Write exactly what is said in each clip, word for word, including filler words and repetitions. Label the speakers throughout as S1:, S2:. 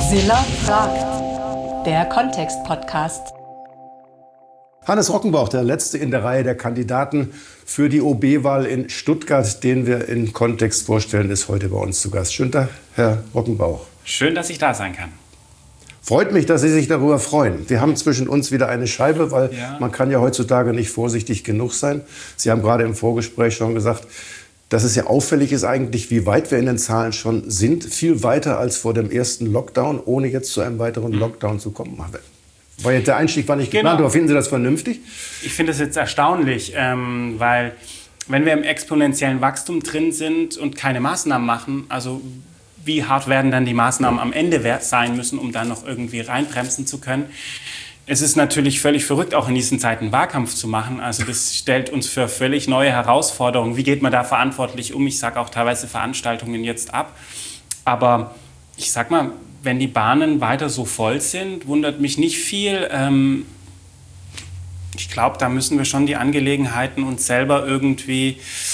S1: Silla fragt, der Kontext-Podcast.
S2: Hannes Rockenbauch, der letzte in der Reihe der Kandidaten für die O B-Wahl in Stuttgart, den wir in Kontext vorstellen, ist heute bei uns zu Gast. Schönen Tag, Herr Rockenbauch.
S3: Schön, dass ich da sein kann.
S2: Freut mich, dass Sie sich darüber freuen. Wir haben zwischen uns wieder eine Scheibe, weil
S3: ja.
S2: man kann ja heutzutage nicht vorsichtig genug sein. Sie haben gerade im Vorgespräch schon gesagt, dass es ja auffällig ist eigentlich, wie weit wir in den Zahlen schon sind. Viel weiter als vor dem ersten Lockdown, ohne jetzt zu einem weiteren Lockdown zu kommen. War jetzt der Einstieg war nicht geplant,
S3: genau.
S2: aber finden Sie das vernünftig?
S3: Ich finde das jetzt erstaunlich, ähm, weil wenn wir im exponentiellen Wachstum drin sind und keine Maßnahmen machen, also wie hart werden dann die Maßnahmen am Ende sein müssen, um dann noch irgendwie reinbremsen zu können. Es ist natürlich völlig verrückt, auch in diesen Zeiten Wahlkampf zu machen. Also das stellt uns für völlig neue Herausforderungen. Wie geht man da verantwortlich um? Ich sage auch teilweise Veranstaltungen jetzt ab. Aber ich sag mal, wenn die Bahnen weiter so voll sind, wundert mich nicht viel. Ähm, ich glaube, da müssen wir schon die Angelegenheiten uns selber irgendwie,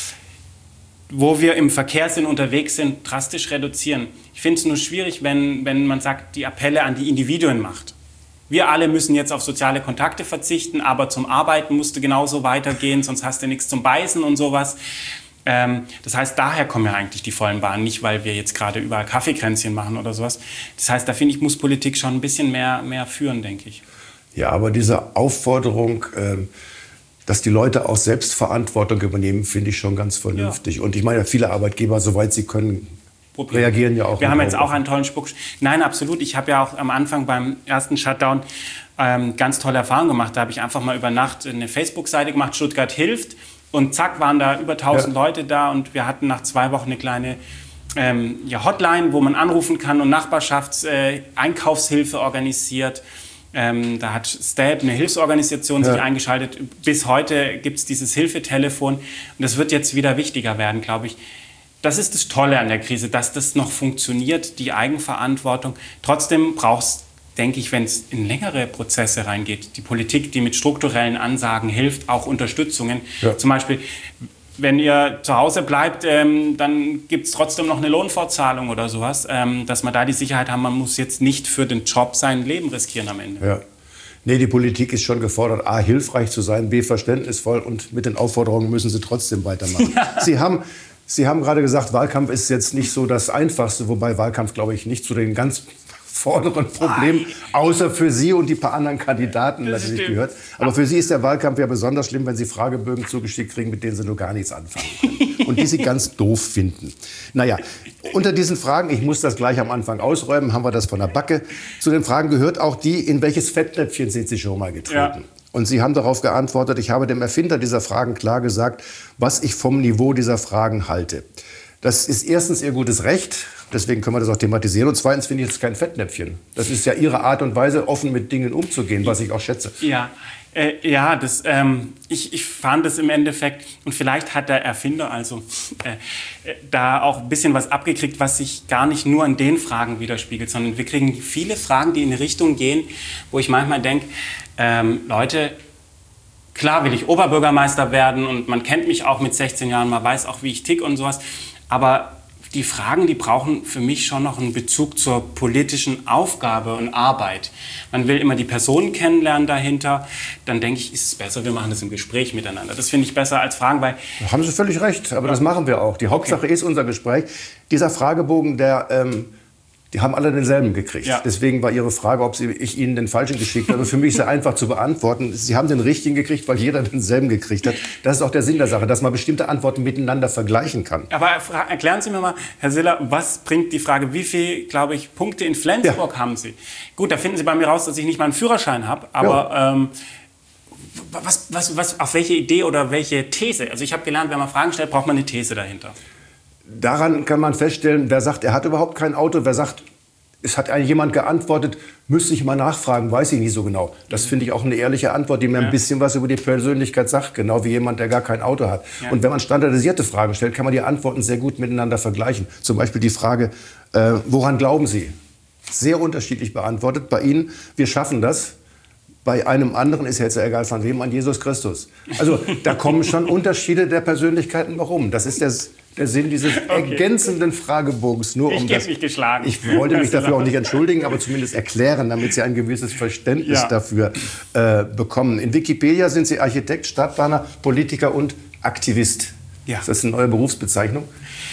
S3: wo wir im Verkehr sind, unterwegs sind, drastisch reduzieren. Ich finde es nur schwierig, wenn, wenn man sagt, die Appelle an die Individuen macht. Wir alle müssen jetzt auf soziale Kontakte verzichten, aber zum Arbeiten musst du genauso weitergehen, sonst hast du nichts zum Beißen und sowas. Ähm, das heißt, daher kommen ja eigentlich die vollen Bahnen, nicht weil wir jetzt gerade überall Kaffeekränzchen machen oder sowas. Das heißt, da finde ich, muss Politik schon ein bisschen mehr, mehr führen, denke ich.
S2: Ja, aber diese Aufforderung, ähm, dass die Leute auch Selbstverantwortung übernehmen, finde ich schon ganz vernünftig. Ja. Und ich meine, viele Arbeitgeber, soweit sie können, Problem. reagieren ja auch.
S3: Wir haben jetzt auch einen tollen Spruch. Nein, absolut. Ich habe ja auch am Anfang beim ersten Shutdown ähm, ganz tolle Erfahrungen gemacht. Da habe ich einfach mal über Nacht eine Facebook-Seite gemacht, Stuttgart hilft. Und zack, waren da über tausend ja. Leute da. Und wir hatten nach zwei Wochen eine kleine ähm, ja, Hotline, wo man anrufen kann und Nachbarschafts-Einkaufshilfe äh, organisiert. Ähm, da hat S T A B, eine Hilfsorganisation, ja. sich eingeschaltet. Bis heute gibt es dieses Hilfetelefon. Und das wird jetzt wieder wichtiger werden, glaube ich. Das ist das Tolle an der Krise, dass das noch funktioniert, die Eigenverantwortung. Trotzdem braucht es, denke ich, wenn es in längere Prozesse reingeht, die Politik, die mit strukturellen Ansagen hilft, auch Unterstützungen. Ja. Zum Beispiel, wenn ihr zu Hause bleibt, ähm, dann gibt es trotzdem noch eine Lohnfortzahlung oder sowas, ähm, dass man da die Sicherheit haben, man muss jetzt nicht für den Job sein Leben riskieren am Ende.
S2: Ja. Nee, die Politik ist schon gefordert, A, hilfreich zu sein, B, verständnisvoll, und mit den Aufforderungen müssen sie trotzdem weitermachen. Ja. Sie haben... Sie haben gerade gesagt, Wahlkampf ist jetzt nicht so das Einfachste, wobei Wahlkampf, glaube ich, nicht zu den ganz vorderen Problemen, außer für Sie und die paar anderen Kandidaten natürlich gehört. Aber für Sie ist der Wahlkampf ja besonders schlimm, wenn Sie Fragebögen zugeschickt kriegen, mit denen Sie nur gar nichts anfangen können und die Sie ganz doof finden. Naja, unter diesen Fragen, ich muss das gleich am Anfang ausräumen, haben wir das von der Backe. Zu den Fragen gehört auch die, in welches Fettnäpfchen sind Sie schon mal getreten? Ja. Und Sie haben darauf geantwortet, ich habe dem Erfinder dieser Fragen klar gesagt, was ich vom Niveau dieser Fragen halte. Das ist erstens Ihr gutes Recht, deswegen können wir das auch thematisieren. Und zweitens finde ich es kein Fettnäpfchen. Das ist ja Ihre Art und Weise, offen mit Dingen umzugehen, was ich auch schätze.
S3: Ja, äh, ja das, ähm, ich, ich fand das im Endeffekt, und vielleicht hat der Erfinder also äh, äh, da auch ein bisschen was abgekriegt, was sich gar nicht nur an den Fragen widerspiegelt, sondern wir kriegen viele Fragen, die in eine Richtung gehen, wo ich manchmal denke, Ähm, Leute, klar will ich Oberbürgermeister werden und man kennt mich auch mit sechzehn Jahren, man weiß auch, wie ich tick und sowas. Aber die Fragen, die brauchen für mich schon noch einen Bezug zur politischen Aufgabe und Arbeit. Man will immer die Personen kennenlernen dahinter. Dann denke ich, ist es besser, wir machen das im Gespräch miteinander. Das finde ich besser als Fragen, weil...
S2: Da haben Sie völlig recht, aber ja. das machen wir auch. Die Hauptsache okay. ist unser Gespräch. Dieser Fragebogen, der... Ähm Die haben alle denselben gekriegt. Ja. Deswegen war Ihre Frage, ob Sie, ich Ihnen den falschen geschickt habe, für mich sehr einfach zu beantworten. Sie haben den richtigen gekriegt, weil jeder denselben gekriegt hat. Das ist auch der Sinn der Sache, dass man bestimmte Antworten miteinander vergleichen kann.
S3: Aber erklären Sie mir mal, Herr Silla, was bringt die Frage, wie viel, glaube ich, Punkte in Flensburg ja. haben Sie? Gut, da finden Sie bei mir raus, dass ich nicht mal einen Führerschein habe, aber... Ja. Ähm, was, was, was, auf welche Idee oder welche These? Also ich habe gelernt, wenn man Fragen stellt, braucht man eine These dahinter.
S2: Daran kann man feststellen, wer sagt, er hat überhaupt kein Auto, wer sagt, es hat jemand geantwortet, müsste ich mal nachfragen, weiß ich nicht so genau. Das finde ich auch eine ehrliche Antwort, die mir ja. ein bisschen was über die Persönlichkeit sagt, genau wie jemand, der gar kein Auto hat. Ja. Und wenn man standardisierte Fragen stellt, kann man die Antworten sehr gut miteinander vergleichen. Zum Beispiel die Frage, äh, woran glauben Sie? Sehr unterschiedlich beantwortet. Bei Ihnen, wir schaffen das. Bei einem anderen ist jetzt egal von wem, an Jesus Christus. Also da kommen schon Unterschiede der Persönlichkeiten warum. Das ist der, der Sinn dieses okay. ergänzenden Fragebogens. Nur
S3: ich
S2: um
S3: gebe
S2: das,
S3: mich geschlagen.
S2: Ich wollte mich dafür auch nicht entschuldigen, aber zumindest erklären, damit Sie ein gewisses Verständnis ja. dafür äh, bekommen. In Wikipedia sind Sie Architekt, Stadtplaner, Politiker und Aktivist. Ja. Ist das eine neue Berufsbezeichnung?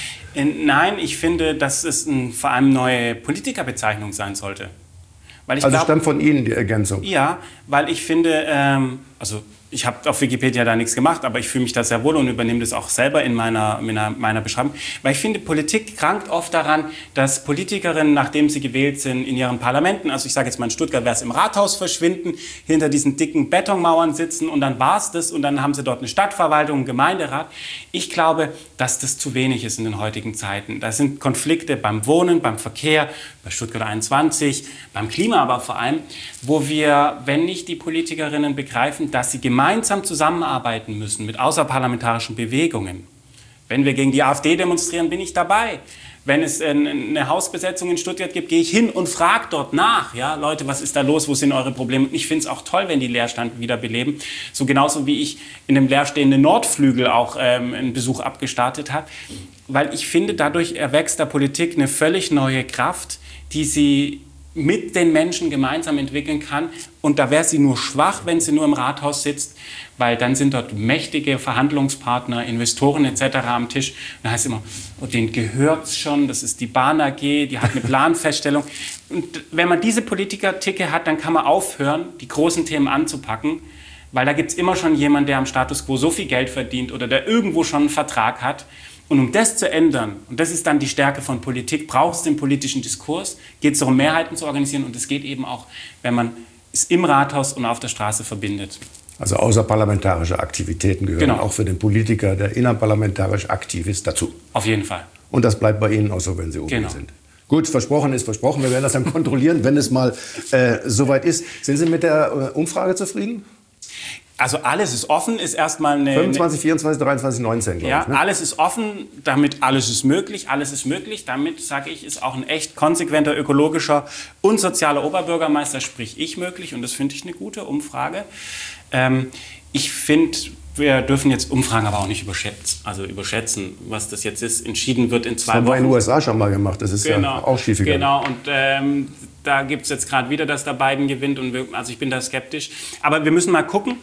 S3: Nein, ich finde, dass es ein, vor allem eine neue Politikerbezeichnung sein sollte. Weil ich
S2: also
S3: glaub,
S2: stammt von Ihnen die Ergänzung?
S3: Ja, weil ich finde, ähm, also ich habe auf Wikipedia da nichts gemacht, aber ich fühle mich da sehr wohl und übernehme das auch selber in meiner, meiner, meiner Beschreibung. Weil ich finde, Politik krankt oft daran, dass Politikerinnen, nachdem sie gewählt sind, in ihren Parlamenten, also ich sage jetzt mal in Stuttgart, wäre es im Rathaus, verschwinden, hinter diesen dicken Betonmauern sitzen und dann war es das und dann haben sie dort eine Stadtverwaltung, einen Gemeinderat. Ich glaube, dass das zu wenig ist in den heutigen Zeiten. Da sind Konflikte beim Wohnen, beim Verkehr, bei Stuttgart einundzwanzig, beim Klima aber vor allem, wo wir, wenn nicht die Politikerinnen begreifen, dass sie gemeinsam zusammenarbeiten müssen mit außerparlamentarischen Bewegungen. Wenn wir gegen die AfD demonstrieren, bin ich dabei. Wenn es eine Hausbesetzung in Stuttgart gibt, gehe ich hin und frage dort nach. Ja, Leute, was ist da los? Wo sind eure Probleme? Und ich finde es auch toll, wenn die Leerstand wieder beleben. So genauso wie ich in dem leerstehenden Nordflügel auch ähm, einen Besuch abgestartet habe. Weil ich finde, dadurch erwächst der Politik eine völlig neue Kraft, die sie mit den Menschen gemeinsam entwickeln kann. Und da wäre sie nur schwach, wenn sie nur im Rathaus sitzt, weil dann sind dort mächtige Verhandlungspartner, Investoren et cetera am Tisch. Und da heißt es immer, oh, denen gehört es schon, das ist die Bahn A G, die hat eine Planfeststellung. Und wenn man diese Politiker-Ticke hat, dann kann man aufhören, die großen Themen anzupacken, weil da gibt es immer schon jemanden, der am Status quo so viel Geld verdient oder der irgendwo schon einen Vertrag hat. Und um das zu ändern, und das ist dann die Stärke von Politik, braucht es den politischen Diskurs, geht es darum, Mehrheiten zu organisieren und es geht eben auch, wenn man es im Rathaus und auf der Straße verbindet.
S2: Also außerparlamentarische Aktivitäten gehören genau. auch für den Politiker, der innerparlamentarisch aktiv ist, dazu.
S3: Auf jeden Fall.
S2: Und das bleibt bei Ihnen auch so, wenn Sie oben
S3: genau.
S2: sind. Gut, versprochen ist versprochen. Wir werden das dann kontrollieren, wenn es mal äh, soweit ist. Sind Sie mit der äh, Umfrage zufrieden?
S3: Also alles ist offen, ist erstmal eine...
S2: fünfundzwanzig, vierundzwanzig, dreiundzwanzig, neunzehn, glaube
S3: ja,
S2: ich. Ne?
S3: Alles ist offen, damit alles ist möglich, alles ist möglich. Damit, sage ich, ist auch ein echt konsequenter, ökologischer und sozialer Oberbürgermeister, sprich ich, möglich. Und das finde ich eine gute Umfrage. Ähm, ich finde, wir dürfen jetzt Umfragen aber auch nicht überschätzen, also überschätzen, was das jetzt ist. Entschieden wird in zwei Wochen.
S2: Das haben wir in den U S A schon mal gemacht, das ist
S3: genau,
S2: ja auch schief gegangen.
S3: Genau, und ähm, da gibt es jetzt gerade wieder, dass der Biden gewinnt. Und wir, also ich bin da skeptisch. Aber wir müssen mal gucken.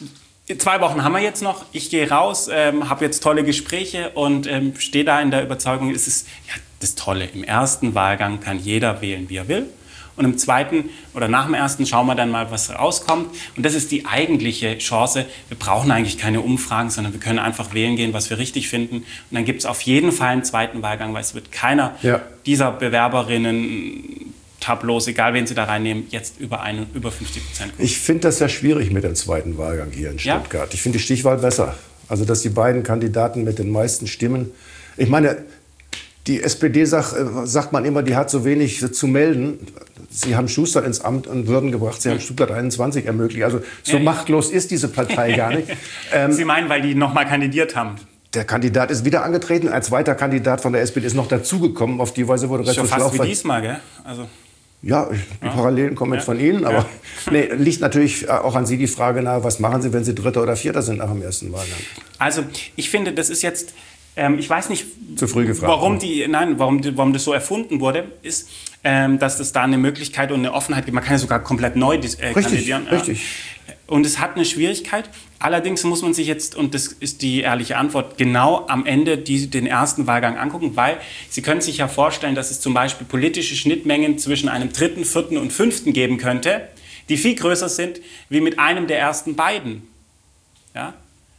S3: Zwei Wochen haben wir jetzt noch. Ich gehe raus, ähm, habe jetzt tolle Gespräche und ähm, stehe da in der Überzeugung, es ist ja, das Tolle. Im ersten Wahlgang kann jeder wählen, wie er will. Und im zweiten oder nach dem ersten schauen wir dann mal, was rauskommt. Und das ist die eigentliche Chance. Wir brauchen eigentlich keine Umfragen, sondern wir können einfach wählen gehen, was wir richtig finden. Und dann gibt es auf jeden Fall einen zweiten Wahlgang, weil es wird keiner ja. dieser Bewerberinnen Tableaus, egal wen Sie da reinnehmen, jetzt über, eine, über fünfzig Prozent.
S2: Ich finde das ja schwierig mit dem zweiten Wahlgang hier in Stuttgart. Ja? Ich finde die Stichwahl besser. Also, dass die beiden Kandidaten mit den meisten Stimmen... Ich meine, die S P D sagt, sagt man immer, die hat so wenig zu melden. Sie haben Schuster ins Amt und Würden gebracht. Sie haben Stuttgart einundzwanzig ermöglicht. Also so ja, machtlos ist diese Partei gar nicht.
S3: Ähm, Sie meinen, weil die noch mal kandidiert haben?
S2: Der Kandidat ist wieder angetreten. Ein zweiter Kandidat von der S P D ist noch dazugekommen. Auf die Weise wurde
S3: das ist ja fast wie diesmal, gell? Also
S2: ja, die Parallelen kommen jetzt ja. von Ihnen, aber ja. nee, liegt natürlich auch an Sie die Frage nahe, was machen Sie, wenn Sie Dritter oder Vierter sind nach dem ersten Wahlgang?
S3: Also ich finde, das ist jetzt, ähm, ich weiß nicht,
S2: zu früh gefragt,
S3: warum, die, nein, warum, warum das so erfunden wurde, ist, ähm, dass es da eine Möglichkeit und eine Offenheit gibt. Man kann ja sogar komplett neu äh,
S2: richtig,
S3: kandidieren.
S2: Richtig.
S3: Und es hat eine Schwierigkeit. Allerdings muss man sich jetzt, und das ist die ehrliche Antwort, genau am Ende die, den ersten Wahlgang angucken, weil Sie können sich ja vorstellen, dass es zum Beispiel politische Schnittmengen zwischen einem dritten, vierten und fünften geben könnte, die viel größer sind wie mit einem der ersten beiden. Ja?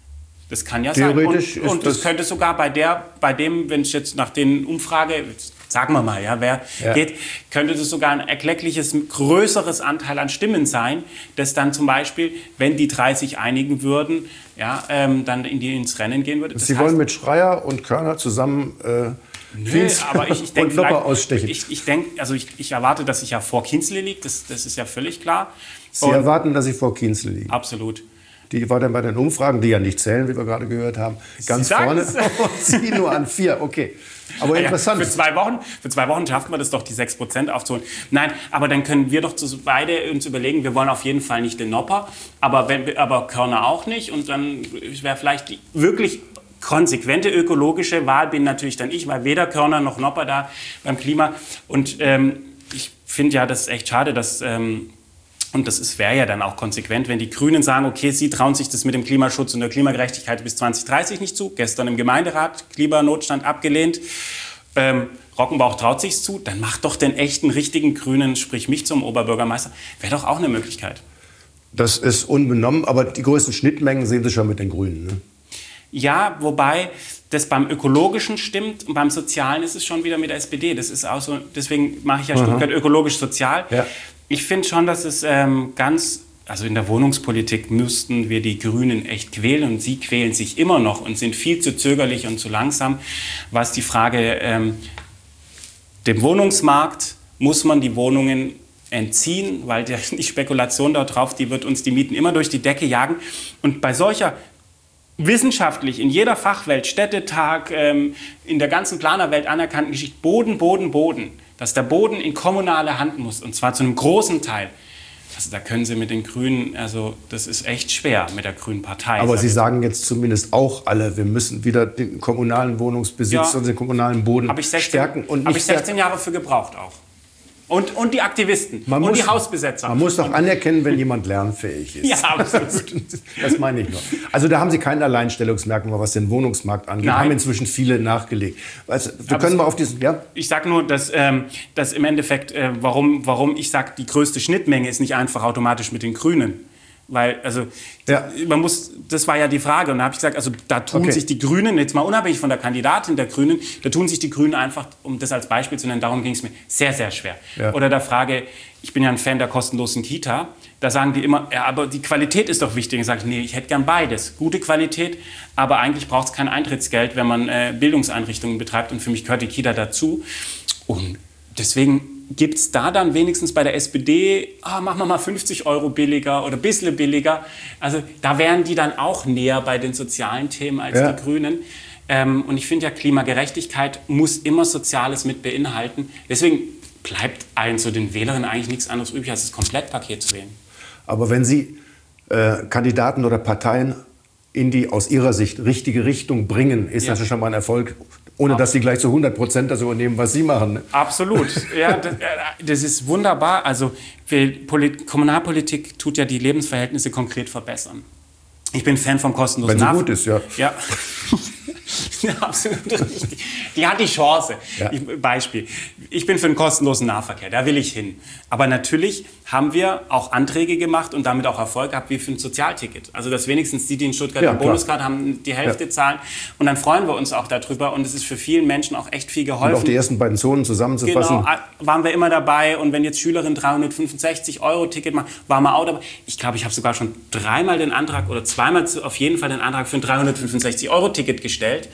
S3: Das kann ja sein. Und, und das, das könnte sogar bei, der, bei dem, wenn ich jetzt nach den Umfrage... Sagen wir mal, ja, wer ja. geht, könnte das sogar ein erkleckliches, größeres Anteil an Stimmen sein, das dann zum Beispiel, wenn die drei sich einigen würden, ja, ähm, dann in die, ins Rennen gehen würde. Das
S2: Sie
S3: heißt,
S2: wollen mit Schreier und Körner zusammen äh,
S3: Nö, aber ich, ich denk,
S2: und Lopper ausstechen.
S3: Ich, ich, denk, also ich, ich erwarte, dass ich ja vor Kienzle liege, das, das ist ja völlig klar.
S2: Sie und erwarten, dass ich vor Kienzle liege?
S3: Absolut.
S2: Die war dann bei den Umfragen, die ja nicht zählen, wie wir gerade gehört haben, ganz vorne. Und Sie nur an vier, okay. Aber
S3: ja,
S2: interessant.
S3: Für zwei Wochen, für zwei Wochen schaffen wir das doch, die sechs Prozent aufzuholen. Nein, aber dann können wir doch beide uns überlegen, wir wollen auf jeden Fall nicht den Nopper, aber, wenn, aber Körner auch nicht. Und dann wäre vielleicht die wirklich konsequente ökologische Wahl bin natürlich dann ich, weil weder Körner noch Nopper da beim Klima. Und ähm, ich finde ja, das ist echt schade, dass... Ähm, Und das wäre ja dann auch konsequent, wenn die Grünen sagen, okay, sie trauen sich das mit dem Klimaschutz und der Klimagerechtigkeit bis zwanzig dreißig nicht zu. Gestern im Gemeinderat Klimanotstand abgelehnt. Ähm, Rockenbauch traut sich's zu. Dann macht doch den echten, richtigen Grünen, sprich mich zum Oberbürgermeister. Wäre doch auch eine Möglichkeit.
S2: Das ist unbenommen, aber die größten Schnittmengen sehen Sie schon mit den Grünen, ne?
S3: Ja, wobei das beim Ökologischen stimmt und beim Sozialen ist es schon wieder mit der S P D. Das ist auch so, deswegen mache ich ja Stuttgart ökologisch-sozial. Ja. Ich finde schon, dass es ähm, ganz, also in der Wohnungspolitik müssten wir die Grünen echt quälen und sie quälen sich immer noch und sind viel zu zögerlich und zu langsam, was die Frage, ähm, dem Wohnungsmarkt muss man die Wohnungen entziehen, weil die, die Spekulation dort drauf, die wird uns die Mieten immer durch die Decke jagen. Und bei solcher wissenschaftlich in jeder Fachwelt, Städtetag, ähm, in der ganzen Planerwelt anerkannten Geschichte, Boden, Boden, Boden, dass der Boden in kommunale Hand muss, und zwar zu einem großen Teil. Also da können Sie mit den Grünen, also das ist echt schwer mit der Grünen Partei.
S2: Aber Sie sagen jetzt zumindest auch alle, wir müssen wieder den kommunalen Wohnungsbesitz ja. und den kommunalen Boden
S3: hab ich sechzehn,
S2: stärken.
S3: Habe ich sechzehn Jahre für gebraucht auch. Und, und die Aktivisten
S2: man
S3: und
S2: muss,
S3: die Hausbesetzer.
S2: Man muss doch anerkennen, wenn jemand lernfähig ist.
S3: Ja, absolut.
S2: Das meine ich nur. Also da haben Sie kein Alleinstellungsmerkmal, was den Wohnungsmarkt angeht. Da haben inzwischen viele nachgelegt. Also, wir
S3: Aber
S2: können mal auf diesen, ja?
S3: Ich sage nur, dass, ähm, dass im Endeffekt, äh, warum, warum ich sage, die größte Schnittmenge ist nicht einfach automatisch mit den Grünen. Weil, also,
S2: ja.
S3: man muss, das war ja die Frage. Und da habe ich gesagt, also, da tun okay. sich die Grünen, jetzt mal unabhängig von der Kandidatin der Grünen, da tun sich die Grünen einfach, um das als Beispiel zu nennen, darum ging es mir sehr, sehr schwer. Ja. Oder der Frage, ich bin ja ein Fan der kostenlosen Kita, da sagen die immer, ja, aber die Qualität ist doch wichtig. Und ich sage, nee, ich hätte gern beides. Gute Qualität, aber eigentlich braucht es kein Eintrittsgeld, wenn man äh, Bildungseinrichtungen betreibt. Und für mich gehört die Kita dazu. Und deswegen gibt es da dann wenigstens bei der S P D, ah, machen wir mal fünfzig Euro billiger oder ein bisschen billiger. Also da wären die dann auch näher bei den sozialen Themen als ja. die Grünen. Ähm, und ich finde ja, Klimagerechtigkeit muss immer Soziales mit beinhalten. Deswegen bleibt allen zu den Wählerinnen eigentlich nichts anderes übrig, als das Komplettpaket zu wählen.
S2: Aber wenn Sie äh, Kandidaten oder Parteien in die aus Ihrer Sicht richtige Richtung bringen, ist ja. das schon mal ein Erfolg. Ohne dass Sie gleich zu hundert Prozent das übernehmen, was Sie machen. Ne?
S3: Absolut. Ja, das, das ist wunderbar. Also Polit- Kommunalpolitik tut ja die Lebensverhältnisse konkret verbessern. Ich bin Fan vom kostenlosen
S2: Nahverkehr. Wenn sie gut ist, ja.
S3: Ja. Ja, absolut richtig. Die hat die Chance. Ja. Ich, Beispiel. Ich bin für einen kostenlosen Nahverkehr, da will ich hin. Aber natürlich haben wir auch Anträge gemacht und damit auch Erfolg gehabt wie für ein Sozialticket. Also dass wenigstens die, die in Stuttgart ja, einen Bonuscard haben, die Hälfte ja. zahlen. Und dann freuen wir uns auch darüber. Und es ist für viele Menschen auch echt viel geholfen.
S2: Und auch die ersten beiden Zonen zusammenzufassen.
S3: Genau, waren wir immer dabei. Und wenn jetzt Schülerin dreihundertfünfundsechzig Euro Ticket machen, waren wir auch dabei. Ich glaube, ich habe sogar schon dreimal den Antrag oder zweimal auf jeden Fall den Antrag für ein dreihundertfünfundsechzig Euro Ticket gestellt.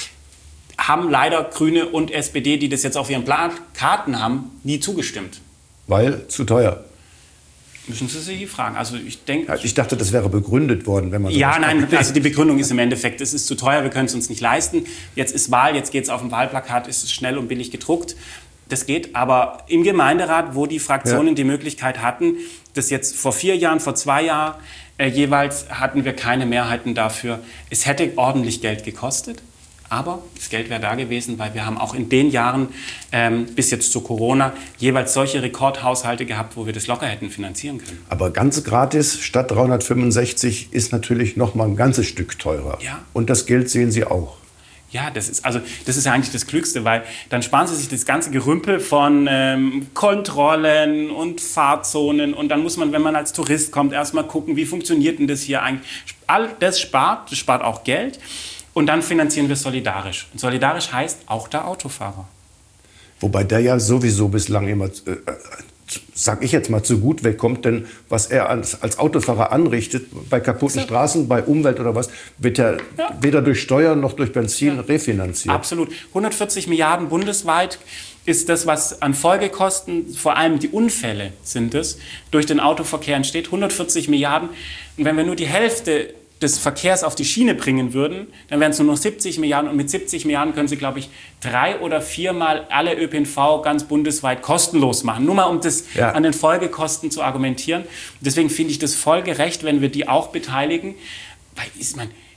S3: Haben leider Grüne und S P D, die das jetzt auf ihren Plakaten haben, nie zugestimmt.
S2: Weil zu teuer.
S3: Müssen Sie sich fragen. Also ich denke.
S2: Ja, ich dachte, das wäre begründet worden, wenn man.
S3: Ja, nein. Abgelegt. Also die Begründung ist im Endeffekt, es ist zu teuer, wir können es uns nicht leisten. Jetzt ist Wahl, jetzt geht es auf dem Wahlplakat, ist es schnell und billig gedruckt. Das geht, aber im Gemeinderat, wo die Fraktionen ja. die Möglichkeit hatten, das jetzt vor vier Jahren, vor zwei Jahren äh, jeweils hatten wir keine Mehrheiten dafür. Es hätte ordentlich Geld gekostet. Aber das Geld wäre da gewesen, weil wir haben auch in den Jahren ähm, bis jetzt zu Corona jeweils solche Rekordhaushalte gehabt, wo wir das locker hätten finanzieren können.
S2: Aber ganz gratis statt dreihundertfünfundsechzig ist natürlich noch mal ein ganzes Stück teurer.
S3: Ja.
S2: Und das Geld sehen Sie auch.
S3: Ja, das ist, also, das ist ja eigentlich das Klügste, weil dann sparen Sie sich das ganze Gerümpel von ähm, Kontrollen und Fahrzonen und dann muss man, wenn man als Tourist kommt, erstmal gucken, wie funktioniert denn das hier eigentlich. All das spart, das spart auch Geld. Und dann finanzieren wir solidarisch. Und solidarisch heißt auch der Autofahrer.
S2: Wobei der ja sowieso bislang immer, äh, sag ich jetzt mal, zu gut wegkommt. Denn was er als, als Autofahrer anrichtet, bei kaputten so. Straßen, bei Umwelt oder was, wird ja, ja. weder durch Steuern noch durch Benzin ja. refinanziert.
S3: Absolut. hundertvierzig Milliarden bundesweit ist das, was an Folgekosten, vor allem die Unfälle sind es, durch den Autoverkehr entsteht. hundertvierzig Milliarden. Und wenn wir nur die Hälfte des Verkehrs auf die Schiene bringen würden, dann wären es nur noch siebzig Milliarden. Und mit siebzig Milliarden können Sie, glaube ich, drei oder viermal alle Ö P N V ganz bundesweit kostenlos machen. Nur mal, um das ja. an den Folgekosten zu argumentieren. Deswegen finde ich das voll gerecht, wenn wir die auch beteiligen. Weil, ist man,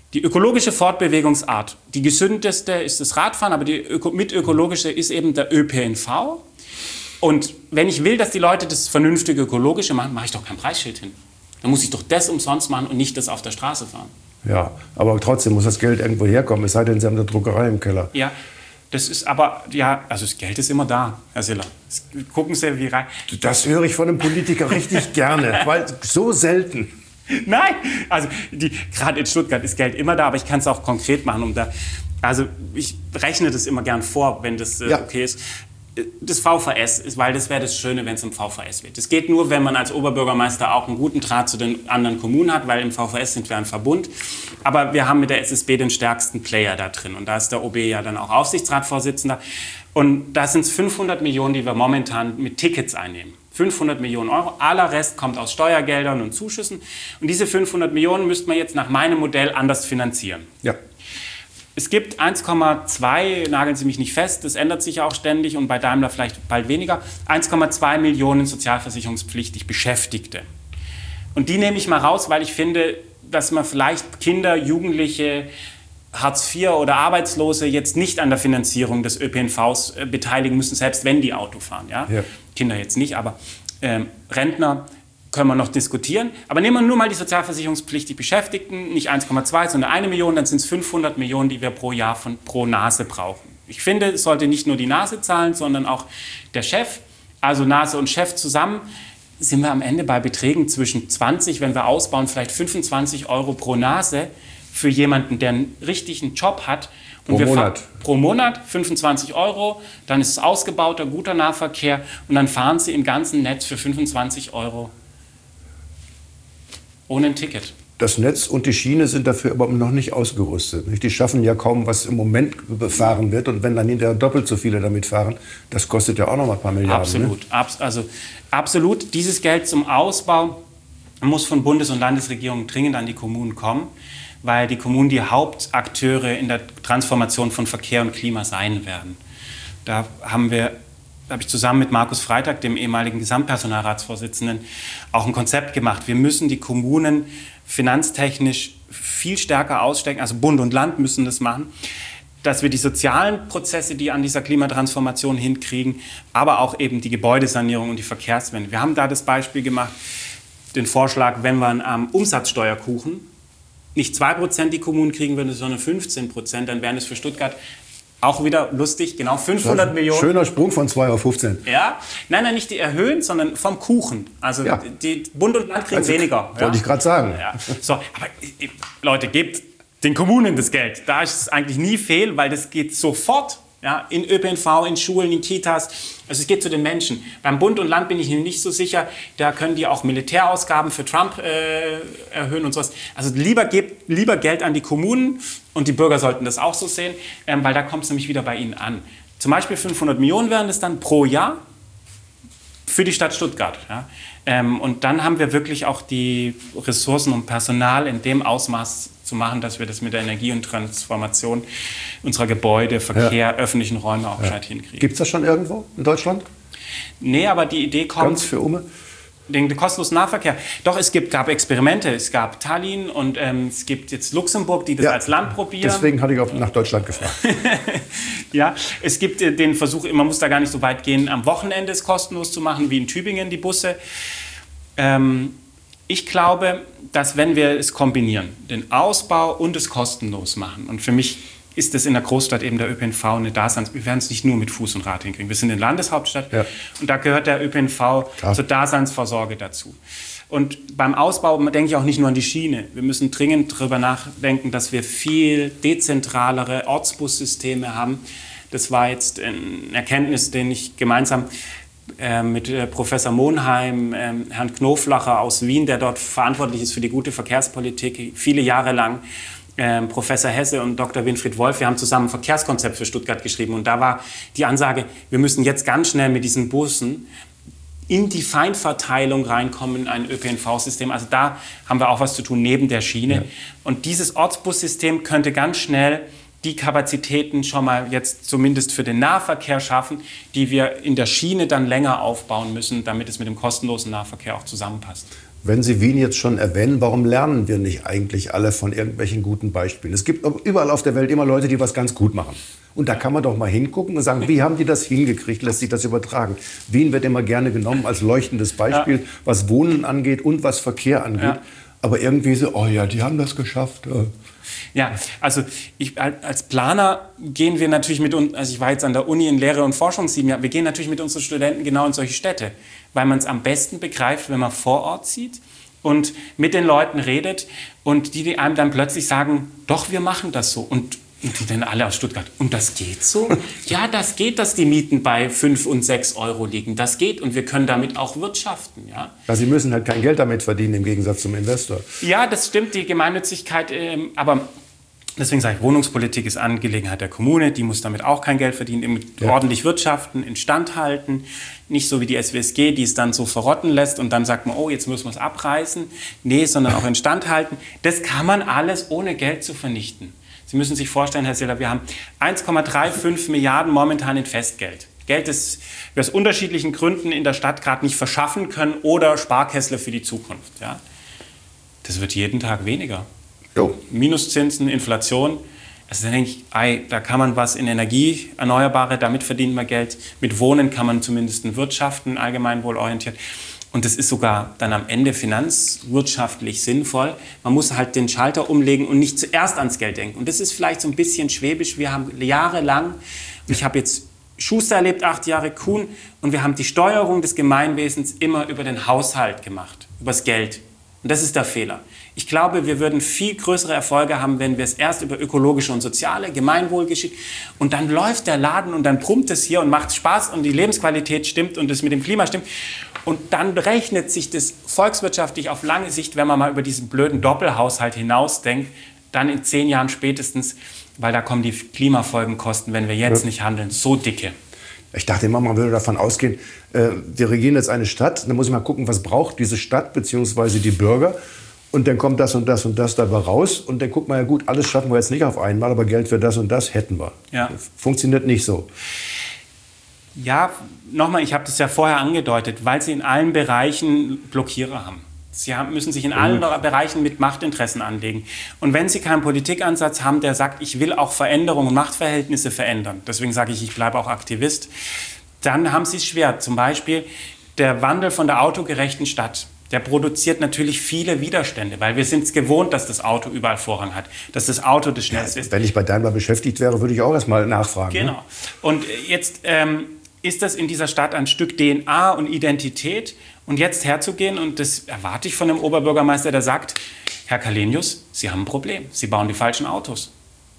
S3: Die ökologische Fortbewegungsart, die gesündeste ist das Radfahren, aber die öko mit ökologische ist eben der Ö P N V. Und wenn ich will, dass die Leute das vernünftige Ökologische machen, mache ich doch kein Preisschild hin. Dann muss ich doch das umsonst machen und nicht das auf der Straße fahren.
S2: Ja, aber trotzdem muss das Geld irgendwo herkommen, es sei denn, Sie haben eine Druckerei im Keller.
S3: Ja, das ist aber, ja, also das Geld ist immer da, Herr Siller. Das, gucken Sie, wie rein.
S2: Das höre ich von einem Politiker richtig gerne, weil so selten.
S3: Nein, also gerade in Stuttgart ist Geld immer da, aber ich kann es auch konkret machen. Um da, also ich rechne das immer gern vor, wenn das äh,
S2: ja.
S3: okay ist. Das V V S ist, weil das wäre das Schöne, wenn es im V V S wird. Das geht nur, wenn man als Oberbürgermeister auch einen guten Draht zu den anderen Kommunen hat, weil im V V S sind wir ein Verbund. Aber wir haben mit der S S B den stärksten Player da drin. Und da ist der O B ja dann auch Aufsichtsratsvorsitzender. Und da sind es fünfhundert Millionen, die wir momentan mit Tickets einnehmen. fünfhundert Millionen Euro. Aller Rest kommt aus Steuergeldern und Zuschüssen. Und diese fünfhundert Millionen müsste man jetzt nach meinem Modell anders finanzieren.
S2: Ja.
S3: Es gibt eins Komma zwei, nageln Sie mich nicht fest, das ändert sich auch ständig und bei Daimler vielleicht bald weniger, eins Komma zwei Millionen sozialversicherungspflichtig Beschäftigte. Und die nehme ich mal raus, weil ich finde, dass man vielleicht Kinder, Jugendliche, Hartz vier oder Arbeitslose jetzt nicht an der Finanzierung des Ö P N Vs äh, beteiligen müssen, selbst wenn die Auto fahren. Ja? Ja. Kinder jetzt nicht, aber ähm, Rentner können wir noch diskutieren. Aber nehmen wir nur mal die sozialversicherungspflichtig Beschäftigten, nicht eins Komma zwei, sondern eine Million, dann sind es fünfhundert Millionen, die wir pro Jahr von, pro Nase brauchen. Ich finde, es sollte nicht nur die Nase zahlen, sondern auch der Chef. Also Nase und Chef zusammen sind wir am Ende bei Beträgen zwischen zwanzig, wenn wir ausbauen, vielleicht fünfundzwanzig Euro pro Nase für jemanden, der einen richtigen Job hat. Und
S2: pro
S3: wir
S2: Monat.
S3: Pro Monat fünfundzwanzig Euro, dann ist es ausgebauter, guter Nahverkehr und dann fahren Sie im ganzen Netz für fünfundzwanzig Euro ohne ein Ticket.
S2: Das Netz und die Schiene sind dafür aber noch nicht ausgerüstet. Die schaffen ja kaum, was im Moment befahren wird. Und wenn dann hinterher doppelt so viele damit fahren, das kostet ja auch noch mal ein paar Milliarden.
S3: Absolut.
S2: Ne?
S3: Abs also, absolut. Dieses Geld zum Ausbau muss von Bundes- und Landesregierungen dringend an die Kommunen kommen, weil die Kommunen die Hauptakteure in der Transformation von Verkehr und Klima sein werden. Da haben wir... Da habe ich zusammen mit Markus Freitag, dem ehemaligen Gesamtpersonalratsvorsitzenden, auch ein Konzept gemacht. Wir müssen die Kommunen finanztechnisch viel stärker ausstecken, also Bund und Land müssen das machen, dass wir die sozialen Prozesse, die an dieser Klimatransformation hinkriegen, aber auch eben die Gebäudesanierung und die Verkehrswende. Wir haben da das Beispiel gemacht, den Vorschlag, wenn wir am Umsatzsteuerkuchen nicht zwei Prozent die Kommunen kriegen würden, sondern fünfzehn Prozent, dann wären es für Stuttgart auch wieder lustig, genau fünfhundert Millionen.
S2: Schöner Sprung von zwei auf fünfzehn.
S3: Ja, nein, nein, nicht die erhöhen, sondern vom Kuchen. Also ja. die Bund und Land kriegen also, weniger.
S2: Wollte ja. ich gerade sagen.
S3: Ja. So, aber Leute, gebt den Kommunen das Geld. Da ist es eigentlich nie fehl, weil das geht sofort. Ja, in Ö P N V, in Schulen, in Kitas. Also es geht zu den Menschen. Beim Bund und Land bin ich mir nicht so sicher. Da können die auch Militärausgaben für Trump äh, erhöhen und sowas. Also lieber gebt lieber Geld an die Kommunen und die Bürger sollten das auch so sehen, ähm, weil da kommt es nämlich wieder bei ihnen an. Zum Beispiel fünfhundert Millionen wären das dann pro Jahr für die Stadt Stuttgart. Ja? Ähm, und dann haben wir wirklich auch die Ressourcen und Personal in dem Ausmaß zu machen, dass wir das mit der Energie- und Transformation unserer Gebäude, Verkehr, ja. öffentlichen Räume auch gescheit ja. hinkriegen.
S2: Gibt es das schon irgendwo in Deutschland?
S3: Nee, aber die Idee kommt...
S2: Ganz für Umme?
S3: Den, den kostenlosen Nahverkehr. Doch, es gibt, gab Experimente. Es gab Tallinn und ähm, es gibt jetzt Luxemburg, die das ja, als Land probieren.
S2: Deswegen hatte ich auch nach Deutschland gefragt.
S3: Ja, es gibt äh, den Versuch, man muss da gar nicht so weit gehen, am Wochenende es kostenlos zu machen, wie in Tübingen die Busse. Ähm, ich glaube, dass wenn wir es kombinieren, den Ausbau und es kostenlos machen, und für mich ist das in der Großstadt eben der Ö P N V eine Daseins... Wir werden es nicht nur mit Fuß und Rad hinkriegen. Wir sind in der Landeshauptstadt ja. und da gehört der Ö P N V Klar. zur Daseinsvorsorge dazu. Und beim Ausbau denke ich auch nicht nur an die Schiene. Wir müssen dringend darüber nachdenken, dass wir viel dezentralere Ortsbussysteme haben. Das war jetzt eine Erkenntnis, den ich gemeinsam äh, mit äh, Professor Monheim, äh, Herrn Knoflacher aus Wien, der dort verantwortlich ist für die gute Verkehrspolitik, viele Jahre lang, Ähm, Professor Hesse und Doktor Winfried Wolf, wir haben zusammen ein Verkehrskonzept für Stuttgart geschrieben. Und da war die Ansage, wir müssen jetzt ganz schnell mit diesen Bussen in die Feinverteilung reinkommen, in ein Ö P N V-System. Also da haben wir auch was zu tun, neben der Schiene. Ja. Und dieses Ortsbussystem könnte ganz schnell die Kapazitäten schon mal jetzt zumindest für den Nahverkehr schaffen, die wir in der Schiene dann länger aufbauen müssen, damit es mit dem kostenlosen Nahverkehr auch zusammenpasst.
S2: Wenn Sie Wien jetzt schon erwähnen, warum lernen wir nicht eigentlich alle von irgendwelchen guten Beispielen? Es gibt überall auf der Welt immer Leute, die was ganz gut machen. Und da kann man doch mal hingucken und sagen, wie haben die das hingekriegt? Lässt sich das übertragen? Wien wird immer gerne genommen als leuchtendes Beispiel, ja. was Wohnen angeht und was Verkehr angeht. Ja. Aber irgendwie so, oh ja, die haben das geschafft.
S3: Ja, also ich, als Planer gehen wir natürlich mit uns, also ich war jetzt an der Uni in Lehre und Forschung sieben Jahre, wir gehen natürlich mit unseren Studenten genau in solche Städte, weil man es am besten begreift, wenn man vor Ort sieht und mit den Leuten redet und die, die einem dann plötzlich sagen, doch, wir machen das so. Und Und die dann alle aus Stuttgart. Und das geht so? Ja, das geht, dass die Mieten bei fünf und sechs Euro liegen. Das geht und wir können damit auch wirtschaften. Ja,
S2: ja, Sie müssen halt kein Geld damit verdienen im Gegensatz zum Investor.
S3: Ja, das stimmt, die Gemeinnützigkeit. Ähm, aber deswegen sage ich, Wohnungspolitik ist Angelegenheit der Kommune. Die muss damit auch kein Geld verdienen. Ja. Ordentlich wirtschaften, instand halten. Nicht so wie die S W S G, die es dann so verrotten lässt und dann sagt man, oh, jetzt müssen wir es abreißen. Nee, sondern auch instand halten. Das kann man alles ohne Geld zu vernichten. Sie müssen sich vorstellen, Herr Siller, wir haben eins Komma fünfunddreißig Milliarden momentan in Festgeld. Geld, das wir aus unterschiedlichen Gründen in der Stadt gerade nicht verschaffen können oder Sparkässler für die Zukunft. Ja? Das wird jeden Tag weniger. Jo. Minuszinsen, Inflation. Also dann denke ich, ei, da kann man was in Energie, Erneuerbare, damit verdient man Geld. Mit Wohnen kann man zumindest wirtschaften, allgemeinwohlorientiert. Und das ist sogar dann am Ende finanzwirtschaftlich sinnvoll. Man muss halt den Schalter umlegen und nicht zuerst ans Geld denken. Und das ist vielleicht so ein bisschen schwäbisch. Wir haben jahrelang, ich habe jetzt Schuster erlebt, acht Jahre Kuhn, und wir haben die Steuerung des Gemeinwesens immer über den Haushalt gemacht, über das Geld. Und das ist der Fehler. Ich glaube, wir würden viel größere Erfolge haben, wenn wir es erst über ökologische und soziale Gemeinwohlgeschick und dann läuft der Laden und dann brummt es hier und macht Spaß und die Lebensqualität stimmt und es mit dem Klima stimmt. Und dann rechnet sich das volkswirtschaftlich auf lange Sicht, wenn man mal über diesen blöden Doppelhaushalt hinausdenkt, dann in zehn Jahren spätestens, weil da kommen die Klimafolgenkosten, wenn wir jetzt ja. nicht handeln, so dicke.
S2: Ich dachte immer, man würde davon ausgehen, äh, wir regieren jetzt eine Stadt, dann muss ich mal gucken, was braucht diese Stadt bzw. die Bürger. Und dann kommt das und das und das dabei raus. Und dann guckt man, ja gut, alles schaffen wir jetzt nicht auf einmal, aber Geld für das und das hätten wir. Ja. Funktioniert nicht so.
S3: Ja, nochmal, ich habe das ja vorher angedeutet, weil Sie in allen Bereichen Blockierer haben. Sie haben, müssen sich in allen mhm. Bereichen mit Machtinteressen anlegen. Und wenn Sie keinen Politikansatz haben, der sagt, ich will auch Veränderungen und Machtverhältnisse verändern, deswegen sage ich, ich bleibe auch Aktivist, dann haben Sie es schwer. Zum Beispiel der Wandel von der autogerechten Stadt. Der produziert natürlich viele Widerstände, weil wir sind es gewohnt, dass das Auto überall Vorrang hat, dass das Auto das Schnellste
S2: ja,
S3: ist.
S2: Wenn ich bei Daimler beschäftigt wäre, würde ich auch erst mal nachfragen.
S3: Genau.
S2: Ne?
S3: Und jetzt ähm, ist das in dieser Stadt ein Stück D N A und Identität. Und jetzt herzugehen, und das erwarte ich von einem Oberbürgermeister, der sagt, Herr Kalenius, Sie haben ein Problem, Sie bauen die falschen Autos.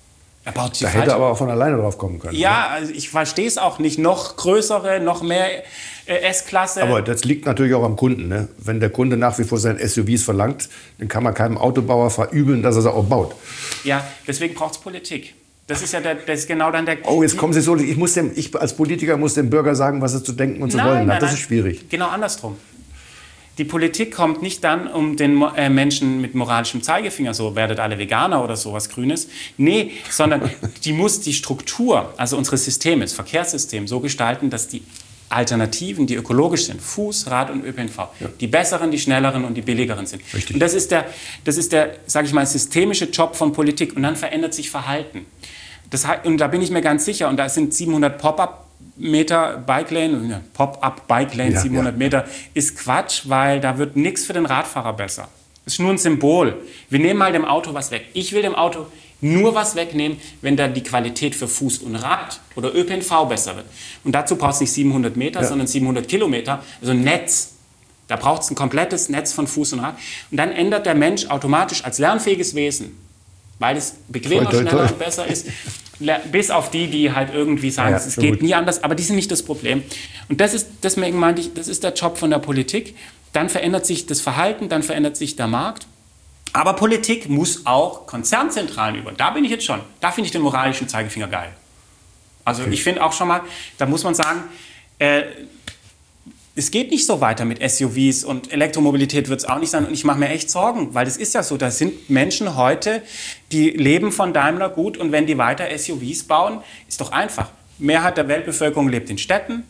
S3: Er baut die
S2: da hätte er aber auch von alleine drauf kommen können.
S3: Ja, also ich verstehe es auch nicht. Noch größere, noch mehr äh, S-Klasse.
S2: Aber das liegt natürlich auch am Kunden. Ne? Wenn der Kunde nach wie vor seine S U Vs verlangt, dann kann man keinem Autobauer verübeln, dass er sie auch baut.
S3: Ja, deswegen braucht es Politik. Das ist ja der, das ist genau dann der...
S2: Oh, jetzt kommen Sie so... Ich, muss dem, ich als Politiker muss dem Bürger sagen, was er zu denken und zu
S3: nein,
S2: wollen hat.
S3: Nein,
S2: das
S3: nein.
S2: ist schwierig.
S3: Genau andersrum. Die Politik kommt nicht dann, um den äh, Menschen mit moralischem Zeigefinger, so werdet alle Veganer oder sowas Grünes. Nee, sondern die muss die Struktur, also unsere Systeme, das Verkehrssystem, so gestalten, dass die Alternativen, die ökologisch sind, Fuß, Rad und Ö P N V, ja. die besseren, die schnelleren und die billigeren sind.
S2: Richtig.
S3: Und das ist der, das ist der, sage ich mal, systemische Job von Politik. Und dann verändert sich Verhalten. Das, und da bin ich mir ganz sicher, und da sind siebenhundert Pop-up Meter Bike Lane, Pop-up Bike Lane, ja, siebenhundert ja. Meter, ist Quatsch, weil da wird nichts für den Radfahrer besser. Das ist nur ein Symbol. Wir nehmen mal dem Auto was weg. Ich will dem Auto nur was wegnehmen, wenn da die Qualität für Fuß und Rad oder Ö P N V besser wird. Und dazu braucht es nicht siebenhundert Meter, ja. sondern siebenhundert Kilometer, also ein Netz. Da braucht es ein komplettes Netz von Fuß und Rad. Und dann ändert der Mensch automatisch als lernfähiges Wesen, weil es bequemer, toll, toll, schneller toll. und besser ist, bis auf die, die halt irgendwie sagen, ja, ja, es geht gut. nie anders, aber die sind nicht das Problem. Und das ist, deswegen meinte ich, das ist der Job von der Politik. Dann verändert sich das Verhalten, dann verändert sich der Markt. Aber Politik muss auch Konzernzentralen über. Da bin ich jetzt schon. Da finde ich den moralischen Zeigefinger geil. Also okay. ich finde auch schon mal, da muss man sagen, äh, es geht nicht so weiter mit S U Vs und Elektromobilität wird es auch nicht sein. Und ich mache mir echt Sorgen, weil das ist ja so, da sind Menschen heute, die leben von Daimler gut und wenn die weiter S U Vs bauen, ist doch einfach. Mehrheit der Weltbevölkerung lebt in Städten,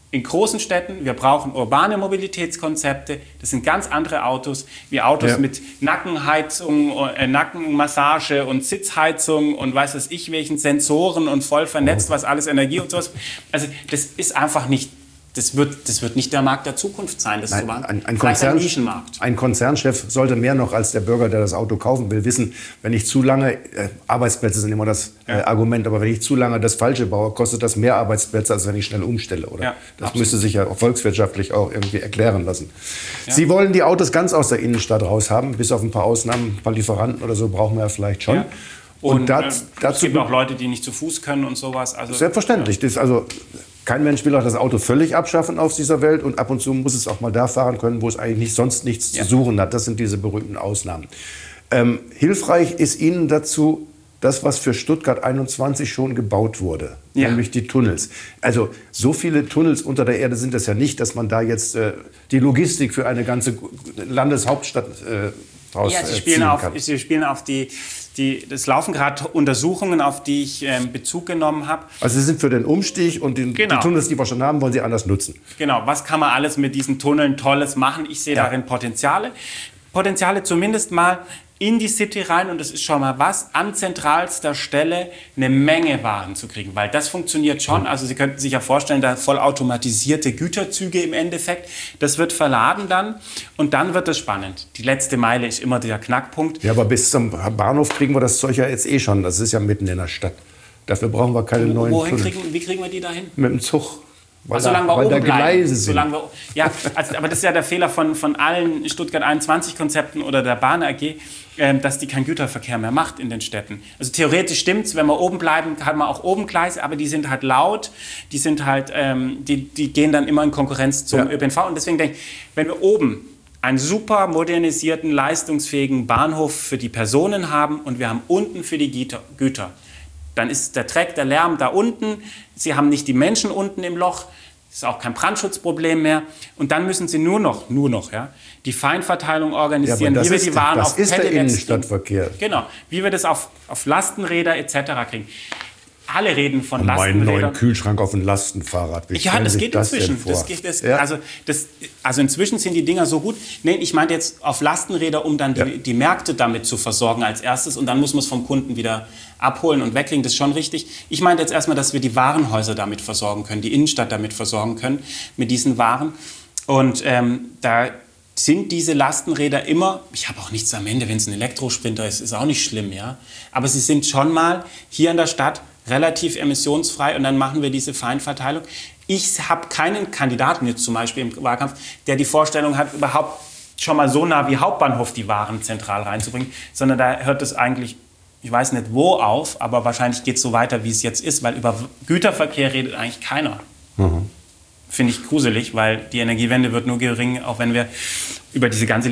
S3: in großen Städten, wir brauchen urbane Mobilitätskonzepte, das sind ganz andere Autos, wie Autos ja. mit Nackenheizung, äh, Nackenmassage und Sitzheizung und weiß was ich, welchen Sensoren und voll vernetzt, oh. was alles Energie und sowas. Also das ist einfach nicht, das wird, das wird nicht der Markt der Zukunft sein. Das
S2: Nein,
S3: ist so
S2: ein, ein,
S3: vielleicht
S2: Konzern,
S3: ein Nischenmarkt.
S2: Ein Konzernchef sollte mehr noch als der Bürger, der das Auto kaufen will, wissen, wenn ich zu lange, äh, Arbeitsplätze sind immer das äh, ja. Argument, aber wenn ich zu lange das Falsche baue, kostet das mehr Arbeitsplätze, als wenn ich schnell umstelle. Oder? Ja, das absolut. Müsste sich ja auch volkswirtschaftlich auch irgendwie erklären lassen. Ja. Sie wollen die Autos ganz aus der Innenstadt raus haben, bis auf ein paar Ausnahmen, ein paar Lieferanten oder so brauchen wir ja vielleicht schon. Ja.
S3: Und, und das, äh, dazu es gibt auch Leute, die nicht zu Fuß können und sowas. Also,
S2: selbstverständlich. Ja. Das, also, kein Mensch will auch das Auto völlig abschaffen auf dieser Welt. Und ab und zu muss es auch mal da fahren können, wo es eigentlich nicht, sonst nichts ja. zu suchen hat. Das sind diese berühmten Ausnahmen. Ähm, hilfreich ist Ihnen dazu das, was für Stuttgart einundzwanzig schon gebaut wurde, ja. nämlich die Tunnels. Also so viele Tunnels unter der Erde sind es ja nicht, dass man da jetzt äh, die Logistik für eine ganze Landeshauptstadt äh, draus
S3: ja, sie spielen, auf, sie spielen auf die... Die, das laufen gerade Untersuchungen, auf die ich ähm, Bezug genommen habe.
S2: Also Sie sind für den Umstieg und den, genau. die Tunnels, die wir schon haben, wollen Sie anders nutzen.
S3: Genau, was kann man alles mit diesen Tunneln Tolles machen? Ich sehe ja. darin Potenziale. Potenziale zumindest mal in die City rein, und das ist schon mal was, an zentralster Stelle eine Menge Waren zu kriegen, weil das funktioniert schon. Also Sie könnten sich ja vorstellen, da vollautomatisierte Güterzüge im Endeffekt, das wird verladen dann und dann wird es spannend. Die letzte Meile ist immer der Knackpunkt.
S2: Ja, aber bis zum Bahnhof kriegen wir das Zeug ja jetzt eh schon, das ist ja mitten in der Stadt. Dafür brauchen wir keine neuen
S3: Wohin kriegen, wie kriegen wir die dahin?
S2: Mit dem Zug. Weil,
S3: also, solange
S2: da,
S3: wir
S2: weil
S3: oben
S2: da
S3: bleiben.
S2: Gleise sind.
S3: Solange wir, ja, also, aber das ist ja der Fehler von, von allen Stuttgart einundzwanzig Konzepten oder der Bahn A G, äh, dass die keinen Güterverkehr mehr macht in den Städten. Also theoretisch stimmt es, wenn wir oben bleiben, hat man auch oben Gleise, aber die sind halt laut, die sind halt, ähm, die, die gehen dann immer in Konkurrenz zum ja. Ö P N V. Und deswegen denke ich, wenn wir oben einen super modernisierten, leistungsfähigen Bahnhof für die Personen haben und wir haben unten für die Güter, dann ist der Dreck, der Lärm da unten, Sie haben nicht die Menschen unten im Loch, ist auch kein Brandschutzproblem mehr. Und dann müssen Sie nur noch, nur noch, ja, die Feinverteilung organisieren,
S2: ja,
S3: wie wir
S2: ist,
S3: die Waren
S2: das
S3: auf
S2: ist der Innenstadtverkehr.
S3: Genau, wie wir das auf, auf Lastenräder et cetera kriegen. Alle reden von
S2: und
S3: Lastenrädern.
S2: Meinen neuen Kühlschrank auf ein Lastenfahrrad. Wie
S3: ja, das geht
S2: das
S3: inzwischen. Das geht, das,
S2: ja.
S3: also, das, also inzwischen sind die Dinger so gut. Nee, ich meinte jetzt auf Lastenräder, um dann die, ja. die Märkte damit zu versorgen als erstes. Und dann muss man es vom Kunden wieder abholen und weglegen. Das ist schon richtig. Ich meinte jetzt erstmal, dass wir die Warenhäuser damit versorgen können, die Innenstadt damit versorgen können, mit diesen Waren. Und ähm, da sind diese Lastenräder immer, ich habe auch nichts am Ende, wenn es ein Elektrosprinter ist, ist auch nicht schlimm, ja. Aber sie sind schon mal hier in der Stadt relativ emissionsfrei und dann machen wir diese Feinverteilung. Ich habe keinen Kandidaten jetzt zum Beispiel im Wahlkampf, der die Vorstellung hat, überhaupt schon mal so nah wie Hauptbahnhof die Waren zentral reinzubringen, sondern da hört es eigentlich, ich weiß nicht wo auf, aber wahrscheinlich geht es so weiter, wie es jetzt ist, weil über Güterverkehr redet eigentlich keiner. Mhm. Finde ich gruselig, weil die Energiewende wird nur gering, auch wenn wir über diese ganze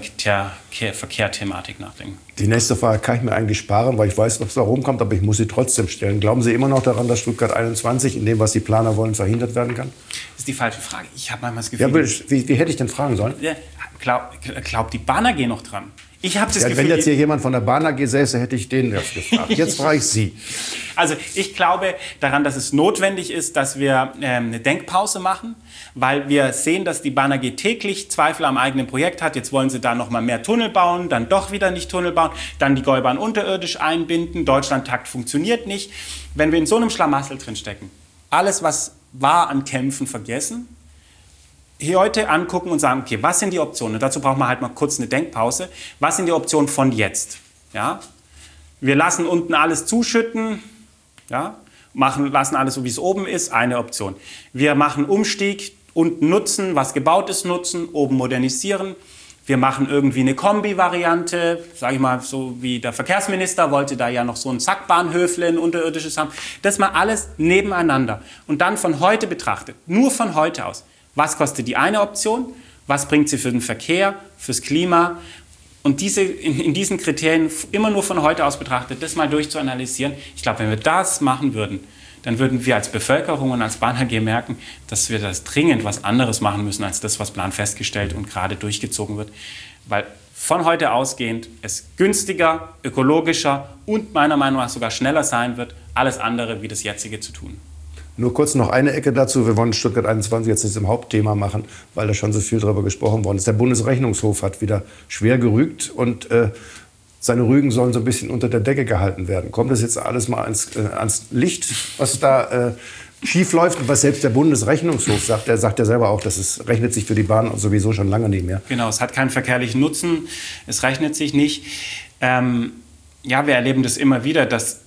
S3: Lieferverkehr-Thematik nachdenken.
S2: Die nächste Frage kann ich mir eigentlich sparen, weil ich weiß, was da rumkommt, aber ich muss sie trotzdem stellen. Glauben Sie immer noch daran, dass Stuttgart einundzwanzig in dem, was die Planer wollen, verhindert werden kann?
S3: Das ist die falsche Frage. Ich habe manchmal das Gefühl...
S2: Ja, wie, wie hätte ich denn fragen sollen?
S3: Ja, glaubt glaub die Bahn A G noch dran? Ich habe das
S2: ja,
S3: Gefühl...
S2: Wenn jetzt hier jemand von der Bahn A G säße, hätte ich den jetzt gefragt. Jetzt frage ich Sie.
S3: Also ich glaube daran, dass es notwendig ist, dass wir ähm, eine Denkpause machen, weil wir sehen, dass die Bahn A G täglich Zweifel am eigenen Projekt hat. Jetzt wollen sie da noch mal mehr Tunnel bauen, dann doch wieder nicht Tunnel bauen, dann die Gäubahn unterirdisch einbinden, Deutschlandtakt funktioniert nicht. Wenn wir in so einem Schlamassel drin stecken, alles, was war an Kämpfen, vergessen, hier heute angucken und sagen, okay, was sind die Optionen? Und dazu brauchen wir halt mal kurz eine Denkpause. Was sind die Optionen von jetzt? Ja? Wir lassen unten alles zuschütten, ja? Machen, lassen alles so, wie es oben ist, eine Option. Wir machen Umstieg, unten nutzen, was gebaut ist, nutzen, oben modernisieren. Wir machen irgendwie eine Kombi-Variante, sage ich mal, so wie der Verkehrsminister wollte da ja noch so ein Sackbahnhöfle, ein unterirdisches haben. Das mal alles nebeneinander. Und dann von heute betrachtet, nur von heute aus, was kostet die eine Option, was bringt sie für den Verkehr, fürs Klima. Und diese, in, in diesen Kriterien immer nur von heute aus betrachtet, das mal durchzuanalysieren. Ich glaube, wenn wir das machen würden, dann würden wir als Bevölkerung und als Bahn A G merken, dass wir das dringend was anderes machen müssen, als das, was planfest gestellt und gerade durchgezogen wird. Weil von heute ausgehend es günstiger, ökologischer und meiner Meinung nach sogar schneller sein wird, alles andere wie das jetzige zu tun.
S2: Nur kurz noch eine Ecke dazu. Wir wollen Stuttgart einundzwanzig jetzt nicht zum Hauptthema machen, weil da schon so viel darüber gesprochen worden ist. Der Bundesrechnungshof hat wieder schwer gerügt und äh, seine Rügen sollen so ein bisschen unter der Decke gehalten werden. Kommt das jetzt alles mal ans, äh, ans Licht, was da äh, schief läuft und was selbst der Bundesrechnungshof sagt? Der sagt ja selber auch, dass es rechnet sich für die Bahn sowieso schon lange nicht mehr.
S3: Genau, es hat keinen verkehrlichen Nutzen, es rechnet sich nicht. Ähm, ja, wir erleben das immer wieder, dass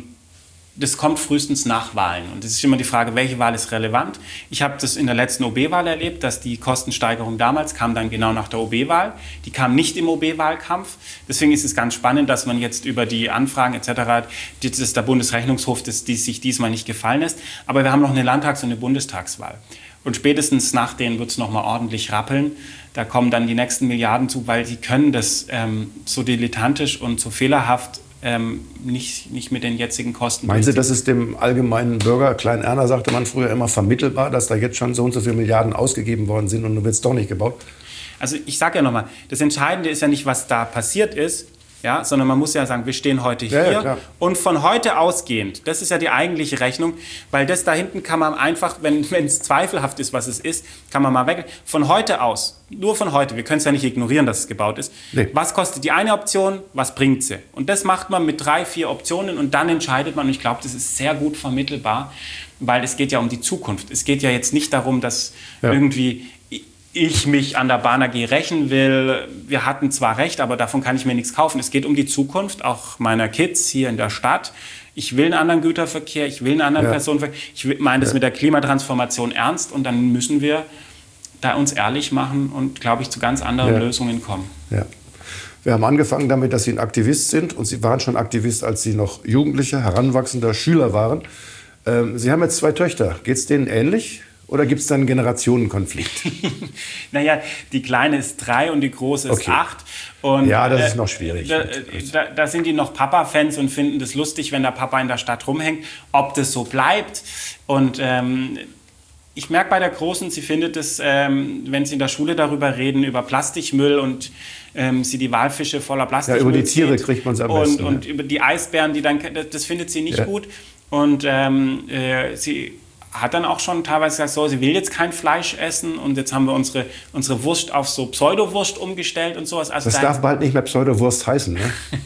S3: das kommt frühestens nach Wahlen. Und es ist immer die Frage, welche Wahl ist relevant. Ich habe das in der letzten O B-Wahl erlebt, dass die Kostensteigerung damals kam dann genau nach der O B-Wahl. Die kam nicht im O B-Wahlkampf. Deswegen ist es ganz spannend, dass man jetzt über die Anfragen et cetera, das ist der Bundesrechnungshof, das, die sich diesmal nicht gefallen lässt. Aber wir haben noch eine Landtags- und eine Bundestagswahl. Und spätestens nach denen wird es nochmal ordentlich rappeln. Da kommen dann die nächsten Milliarden zu, weil sie können das ähm, so dilettantisch und so fehlerhaft Ähm, nicht, nicht mit den jetzigen Kosten.
S2: Meinen Sie, das ist dem allgemeinen Bürger, Klein Erna sagte man früher immer, vermittelbar, dass da jetzt schon so und so viele Milliarden ausgegeben worden sind und nun wird es doch nicht gebaut?
S3: Also ich sage ja nochmal, das Entscheidende ist ja nicht, was da passiert ist, ja, sondern man muss ja sagen, wir stehen heute hier.
S2: Ja, ja,
S3: und von heute ausgehend, das ist ja die eigentliche Rechnung, weil das da hinten kann man einfach, wenn es zweifelhaft ist, was es ist, kann man mal weg. Von heute aus, nur von heute, wir können es ja nicht ignorieren, dass es gebaut ist. Nee. Was kostet die eine Option, was bringt sie? Und das macht man mit drei, vier Optionen und dann entscheidet man. Und ich glaube, das ist sehr gut vermittelbar, weil es geht ja um die Zukunft. Es geht ja jetzt nicht darum, dass ja. irgendwie ich mich an der Bahn A G rächen will. Wir hatten zwar recht, aber davon kann ich mir nichts kaufen. Es geht um die Zukunft, auch meiner Kids hier in der Stadt. Ich will einen anderen Güterverkehr, ich will einen anderen ja. Personenverkehr. Ich meine das ja. mit der Klimatransformation ernst und dann müssen wir da uns ehrlich machen und, glaube ich, zu ganz anderen ja. Lösungen kommen.
S2: Ja. Wir haben angefangen damit, dass Sie ein Aktivist sind und Sie waren schon Aktivist, als Sie noch Jugendliche, heranwachsender Schüler waren. Ähm, Sie haben jetzt zwei Töchter. Geht es denen ähnlich? Oder gibt es da einen Generationenkonflikt?
S3: Naja, die Kleine ist drei und die Große ist okay. acht. Und,
S2: ja, das ist noch schwierig.
S3: Da, da, da sind die noch Papa-Fans und finden das lustig, wenn der Papa in der Stadt rumhängt. Ob das so bleibt. Und ähm, ich merke bei der Großen, sie findet es, ähm, wenn sie in der Schule darüber reden, über Plastikmüll und ähm, sie die Walfische voller Plastikmüll
S2: Ja, über die Tiere kriegt man es am besten.
S3: Und, und
S2: ja.
S3: über die Eisbären, die dann, das, das findet sie nicht ja. gut. Und ähm, äh, sie hat dann auch schon teilweise gesagt, so, sie will jetzt kein Fleisch essen und jetzt haben wir unsere, unsere Wurst auf so Pseudowurst umgestellt und sowas. Also
S2: das darf bald nicht mehr Pseudowurst heißen, ne?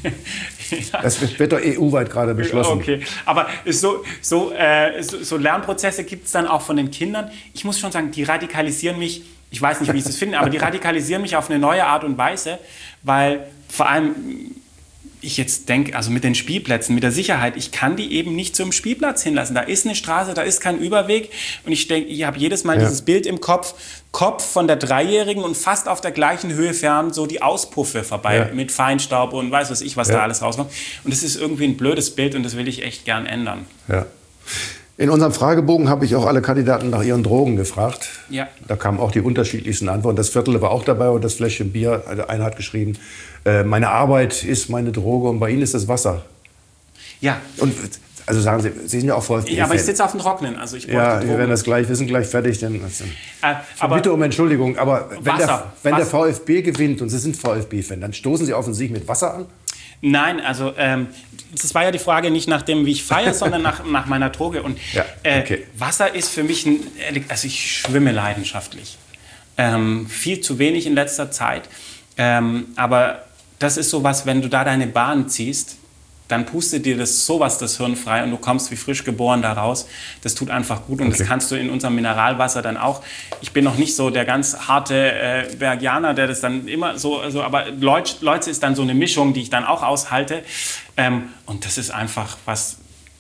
S2: ja. Das wird, wird doch E U-weit gerade beschlossen.
S3: Okay, aber so, so, äh, so, so Lernprozesse gibt es dann auch von den Kindern. Ich muss schon sagen, die radikalisieren mich, ich weiß nicht, wie ich das finde, aber die radikalisieren mich auf eine neue Art und Weise, weil vor allem ich jetzt denke, also mit den Spielplätzen, mit der Sicherheit, ich kann die eben nicht zum Spielplatz hinlassen. Da ist eine Straße, da ist kein Überweg. Und ich denke, ich habe jedes Mal ja. dieses Bild im Kopf, Kopf von der Dreijährigen und fast auf der gleichen Höhe fern so die Auspuffe vorbei ja. mit Feinstaub und weiß was ich, was ja. da alles rauskommt. Und das ist irgendwie ein blödes Bild und das will ich echt gern ändern.
S2: Ja. In unserem Fragebogen habe ich auch alle Kandidaten nach ihren Drogen gefragt. Ja. Da kamen auch die unterschiedlichsten Antworten. Das Viertel war auch dabei und das Fläschchen Bier. Einer hat geschrieben, äh, meine Arbeit ist meine Droge und bei Ihnen ist das Wasser.
S3: Ja.
S2: Und also sagen Sie, Sie sind ja auch VfB-Fan.
S3: Ja, aber ich sitze auf dem Trockenen. Also ich
S2: ja, wir werden das gleich, wir sind gleich fertig. Denn, also,
S3: äh, aber
S2: bitte um Entschuldigung, aber wenn,
S3: Wasser,
S2: der, wenn der
S3: Wasser.
S2: VfB gewinnt und Sie sind VfB-Fan, dann stoßen Sie offensichtlich mit Wasser an?
S3: Nein, also ähm, das war ja die Frage nicht nach dem, wie ich feiere, sondern nach, nach meiner Droge. Und
S2: ja, okay.
S3: äh, Wasser ist für mich, ein, also ich schwimme leidenschaftlich. Ähm, viel zu wenig in letzter Zeit. Ähm, aber das ist sowas, wenn du da deine Bahn ziehst, dann pustet dir das sowas das Hirn frei und du kommst wie frisch geboren da raus. Das tut einfach gut und okay. das kannst du in unserem Mineralwasser dann auch. Ich bin noch nicht so der ganz harte äh, Bergianer, der das dann immer so, also, aber Leutsch, Leutze ist dann so eine Mischung, die ich dann auch aushalte. Ähm, und das ist einfach was,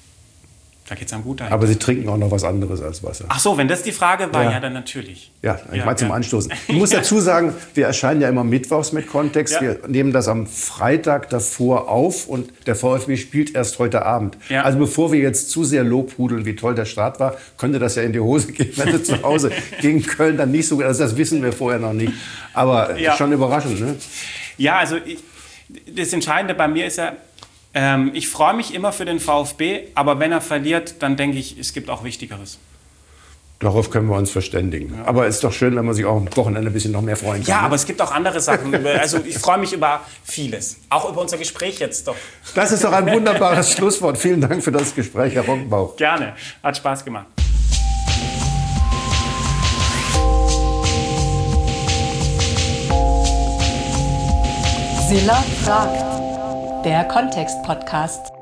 S3: da geht es einem gut dahin.
S2: Aber Sie trinken auch noch was anderes als Wasser.
S3: Ach so, wenn das die Frage war, ja, ja dann natürlich.
S2: Ja, ich ja, meine zum ja. Anstoßen. Ich muss dazu sagen, wir erscheinen ja immer mittwochs mit Kontext. Ja. Wir nehmen das am Freitag davor auf und der VfB spielt erst heute Abend. Ja. Also bevor wir jetzt zu sehr lobhudeln, wie toll der Start war, könnte das ja in die Hose gehen, wenn wir zu Hause gegen Köln dann nicht so gut. Also das wissen wir vorher noch nicht. Aber ja. schon überraschend, ne?
S3: Ja, also ich, das Entscheidende bei mir ist ja, ähm, ich freue mich immer für den VfB, aber wenn er verliert, dann denke ich, es gibt auch Wichtigeres.
S2: Darauf können wir uns verständigen. Ja. Aber es ist doch schön, wenn man sich auch am Wochenende ein bisschen noch mehr freuen kann.
S3: Ja,
S2: ne?
S3: aber es gibt auch andere Sachen. Also ich freue mich über vieles. Auch über unser Gespräch jetzt doch.
S2: Das ist doch ein wunderbares Schlusswort. Vielen Dank für das Gespräch, Herr Roggenbauch.
S3: Gerne. Hat Spaß gemacht.
S1: Mozilla fragt. Der Kontext-Podcast.